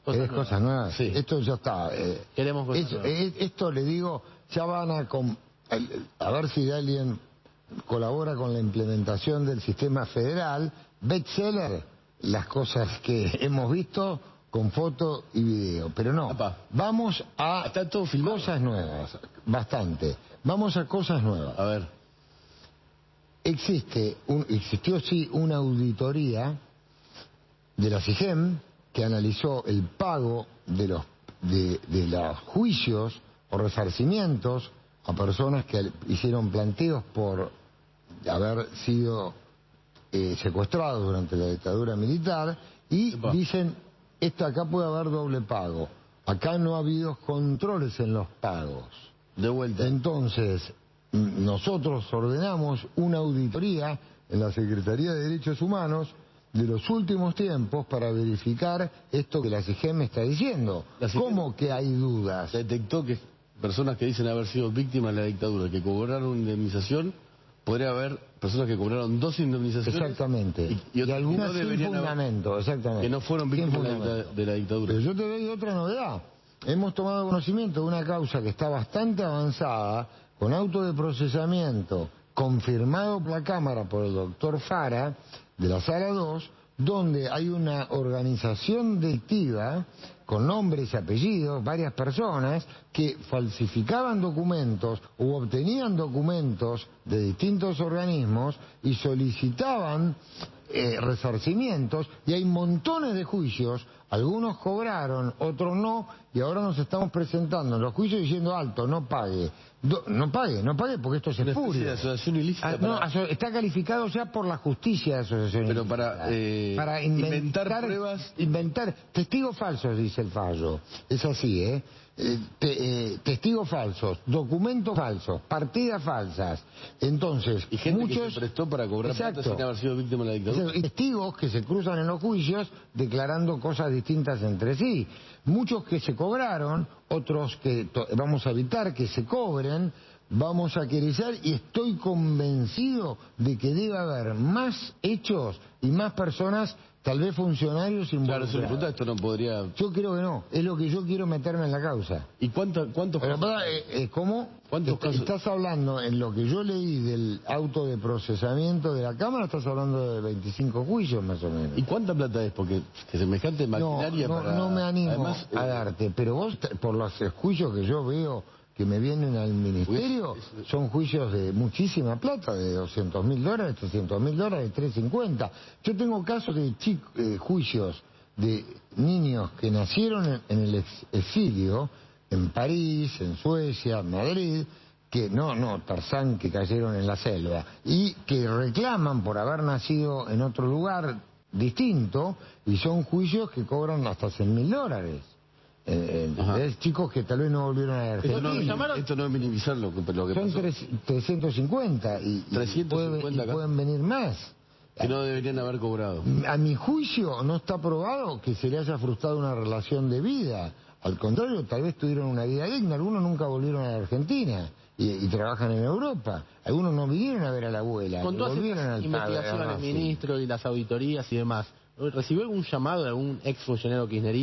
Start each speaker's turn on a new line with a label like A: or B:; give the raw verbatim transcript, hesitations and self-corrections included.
A: Cosas nuevas. Cosas nuevas.
B: Sí.
A: Esto ya está. Eh,
B: Queremos cosas
A: es,
B: nuevas.
A: es, esto le digo, ya van a... Com a ver si alguien colabora con la implementación del sistema federal. Bestseller, las cosas que hemos visto con foto y video. Pero no,
B: Apa.
A: vamos a
B: Está todo filmado.
A: Cosas nuevas. Bastante. Vamos a cosas nuevas.
B: A ver.
A: Existe, un, existió sí una auditoría de la SIGEM que analizó el pago de los de, de los juicios o resarcimientos a personas que hicieron planteos por haber sido eh, secuestrados durante la dictadura militar y
B: Epa.
A: dicen, esto acá puede haber doble pago, acá no ha habido controles en los pagos.
B: De vuelta.
A: Entonces, nosotros ordenamos una auditoría en la Secretaría de Derechos Humanos de los últimos tiempos para verificar esto que la SIGEM está diciendo.
B: La SIGEM
A: ¿Cómo que hay dudas?
B: detectó que personas que dicen haber sido víctimas de la dictadura, que cobraron indemnización, podría haber personas que cobraron dos indemnizaciones.
A: Exactamente.
B: Y, y,
A: y algunas
B: no
A: sin fundamento,
B: haber,
A: exactamente.
B: que no fueron víctimas de la, de la dictadura.
A: Pero yo te doy otra novedad. Hemos tomado conocimiento de una causa que está bastante avanzada, con auto de procesamiento confirmado por la Cámara por el doctor Fara, de la Sala dos, donde hay una organización delictiva con nombres y apellidos, varias personas que falsificaban documentos u obtenían documentos de distintos organismos y solicitaban eh, resarcimientos, y hay montones de juicios, algunos cobraron, otros no, y ahora nos estamos presentando en los juicios diciendo alto, no pague. Do, no pague, no pague porque esto es espurio.
B: De asociación ilícita.
A: Ah,
B: para...
A: no, aso está calificado ya por la justicia de asociación
B: Pero
A: ilícita.
B: para, eh,
A: para inventar,
B: inventar pruebas.
A: Inventar testigos falsos, dice el fallo. Es así, ¿eh? eh, te, eh testigos falsos, documentos falsos, partidas falsas. Entonces,
B: y gente
A: muchos...
B: que se prestó para cobrar
A: exacto,
B: plata sin haber sido víctima de la dictadura.
A: Exacto, y testigos que se cruzan en los juicios declarando cosas distintas entre sí. Muchos que se cobraron, otros que vamos a evitar que se cobren, vamos a querellar, y estoy convencido de que debe haber más hechos y más personas, tal vez funcionarios involucrados.
B: Claro, eso esto no podría...
A: Yo creo que no, es lo que yo quiero meterme en la causa.
B: ¿Y cuánto, cuántos
A: Pero,
B: casos?
A: eh, eh, ¿Cómo?
B: ¿Cuántos
A: Est
B: casos?
A: Estás hablando, en lo que yo leí del auto de procesamiento de la Cámara, estás hablando de veinticinco juicios más o menos.
B: ¿Y cuánta plata es? Porque que semejante maquinaria
A: no, no,
B: para...
A: no me animo
B: Además,
A: a
B: eh...
A: darte, pero vos, por los juicios que yo veo que me vienen al ministerio,
B: pues, es...
A: son juicios de muchísima plata, de doscientos mil dólares, trescientos mil dólares, trescientos cincuenta. Yo tengo casos de eh, juicios de niños que nacieron en, en el ex exilio, en París, en Suecia, en Madrid, que no, no, Tarzán, que cayeron en la selva, y que reclaman por haber nacido en otro lugar distinto, y son juicios que cobran hasta cien mil dólares. Eh, es chicos que tal vez no volvieron a la Argentina.
B: Esto no, esto no es minimizar lo que, lo que
A: son
B: pasó.
A: Tres, trescientos cincuenta y,
B: trescientos cincuenta
A: y, puede, y pueden venir más.
B: Que no deberían haber cobrado.
A: A mi juicio no está probado que se le haya frustrado una relación de vida. Al contrario, tal vez tuvieron una vida digna. Algunos nunca volvieron a la Argentina y, y trabajan en Europa. Algunos no vinieron a ver a la abuela.
C: Con todas estas investigaciones, ministro, y las auditorías y demás, ¿recibió algún llamado de algún ex funcionario kirchnerista